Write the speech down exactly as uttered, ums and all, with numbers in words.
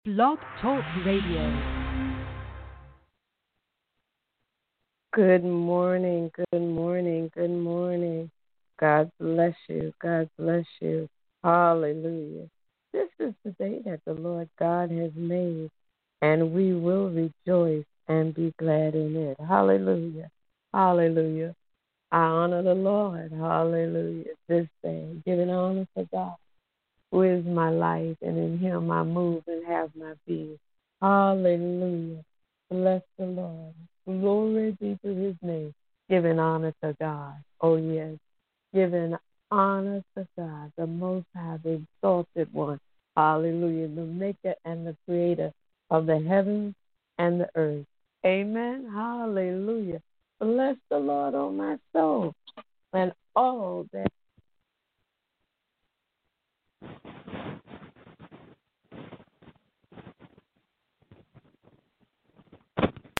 Blog Talk Radio. Good morning, good morning, good morning. God bless you, God bless you. Hallelujah. This is the day that the Lord God has made, and we will rejoice and be glad in it. Hallelujah, hallelujah. I honor the Lord, hallelujah, this day, giving honor to God, who is my life, and in him I move and have my being. Hallelujah. Bless the Lord. Glory be to his name. Giving honor to God. Oh, yes. Giving honor to God, the Most High, the exalted one. Hallelujah. The maker and the creator of the heavens and the earth. Amen. Hallelujah. Bless the Lord, oh my soul, and all that